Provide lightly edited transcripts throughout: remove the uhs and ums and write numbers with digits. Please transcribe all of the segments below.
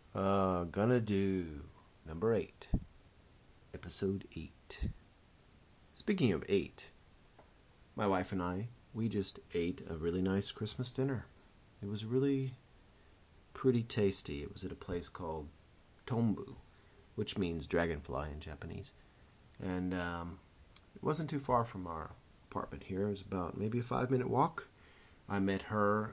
Gonna do number 8, episode 8. Speaking of 8, my wife and I, we just ate a really nice Christmas dinner. It was really pretty tasty. It was at a place called Tombu, which means dragonfly in Japanese. And it wasn't too far from our apartment here. It was about maybe a 5-minute walk. I met her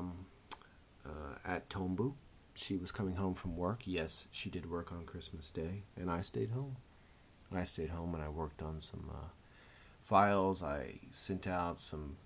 at Tombu. She was coming home from work. Yes, she did work on Christmas Day, and I stayed home. I stayed home and I worked on some files. I sent out some,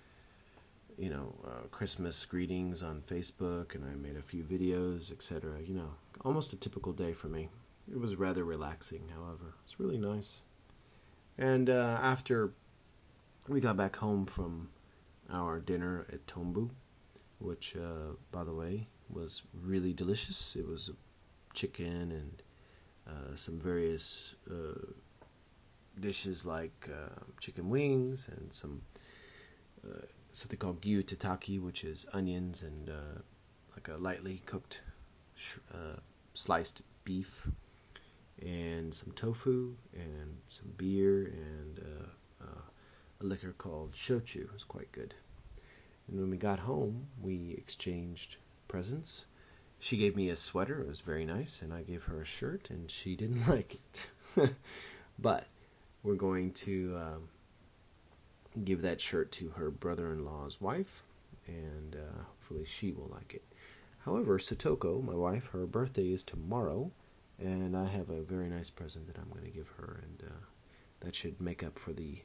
Christmas greetings on Facebook, and I made a few videos, etc. Almost a typical day for me. It was rather relaxing, however. It's really nice. And after we got back home from our dinner at Tombu, which, by the way, was really delicious. It was chicken and some various dishes like chicken wings and something called gyu tataki, which is onions and like a lightly cooked sliced beef, and some tofu and some beer and a liquor called shochu. It was quite good. And when we got home, we exchanged presents. She gave me a sweater. It was very nice. And I gave her a shirt, and she didn't like it. But we're going to give that shirt to her brother-in-law's wife, and hopefully she will like it. However, Satoko, my wife, her birthday is tomorrow, and I have a very nice present that I'm going to give her, and that should make up for the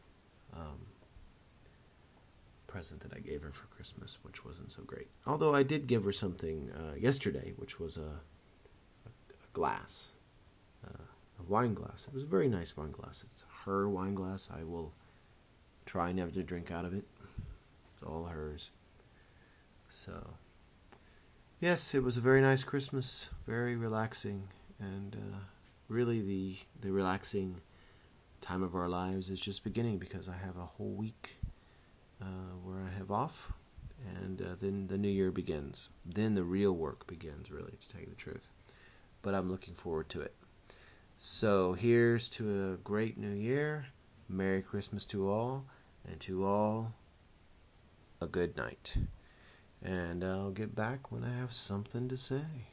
present that I gave her for Christmas, which wasn't so great. Although I did give her something yesterday, which was a glass, a wine glass. It was a very nice wine glass. It's her wine glass. I will try never to drink out of it. It's all hers. So, yes, it was a very nice Christmas, very relaxing, and really the relaxing time of our lives is just beginning, because I have a whole week where I have off, and then the new year begins. Then the real work begins, really, to tell you the truth. But I'm looking forward to it. So here's to a great new year. Merry Christmas to all, and to all a good night. And I'll get back when I have something to say.